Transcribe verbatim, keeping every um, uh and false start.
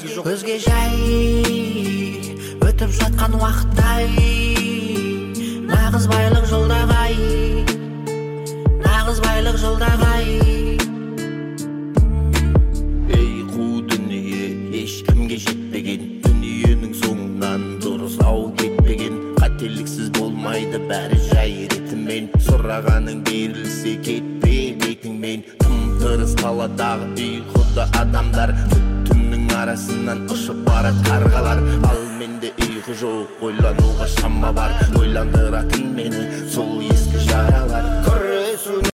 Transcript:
Көзге жай өтіп жатқан уақыттай, нағыз байлық жолдағай, нағыз байлық жолдағай. Ей қу дүние, ешкімге жетпеген, дүниенің соңынан дұрыс ау кетпеген. Қателіксіз болмайды бәрі жай ретімен, сұрағаның берілсе кетпе бетіңмен. Тым тырыс қаладағы ұйқыда адамдар, түннің арасынан ұшып барат қарғалар. Ал менде ұйқы жоқ, ойлануға шама бар, ойландыратын мені сол ескі жаралар.